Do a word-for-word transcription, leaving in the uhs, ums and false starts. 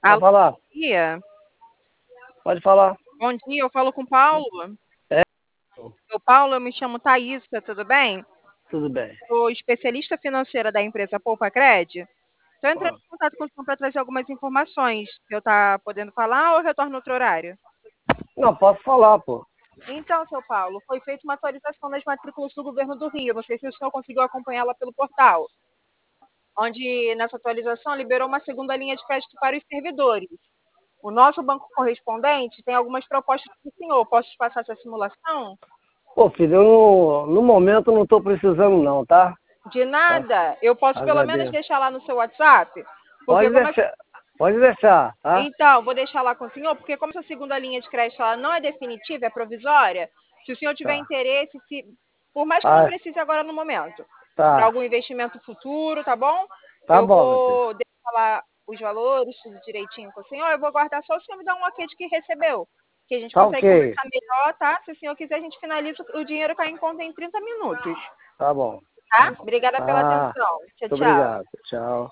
Alô, Pode falar, bom dia. pode falar. Bom dia, eu falo com o Paulo. É, Ô, Paulo, eu me chamo Thaísa, tudo bem? tudo bem. Sou especialista financeira da empresa Poupa Cred. Estou entrando Ó, em contato com o senhor para trazer algumas informações. Eu tá podendo falar ou eu retorno outro horário? Não, posso falar, pô. Então, seu Paulo, foi feita uma atualização das matrículas do governo do Rio. Não sei se o senhor conseguiu acompanhá-la pelo portal, onde nessa atualização liberou uma segunda linha de crédito para os servidores. O nosso banco correspondente tem algumas propostas para o senhor. Posso te passar essa simulação? Pô, filho, eu no, no momento não tô precisando não, tá? De Tá? nada. Eu posso pelo menos Agradeço. deixar lá no seu WhatsApp? Porque Pode como é... deixar, pode deixar, tá? Então, vou deixar lá com o senhor, porque como essa segunda linha de crédito ela não é definitiva, é provisoria, se o senhor tiver Tá. interesse, se... por mais que não Ah, precise agora no momento, para tá. algum investimento futuro, tá bom? Tá Eu bom, meu filho. vou deixar lá os valores, tudo direitinho com o senhor. Eu vou guardar só o senhor me dar um ok de que recebeu. Que a gente Tá consegue ok. conversar melhor, tá? Se o senhor quiser, a gente finaliza o dinheiro cair em conta em trinta minutos. Tá bom. Tá? Obrigada pela Ah, atenção. Tchau, muito tchau. obrigado. Tchau.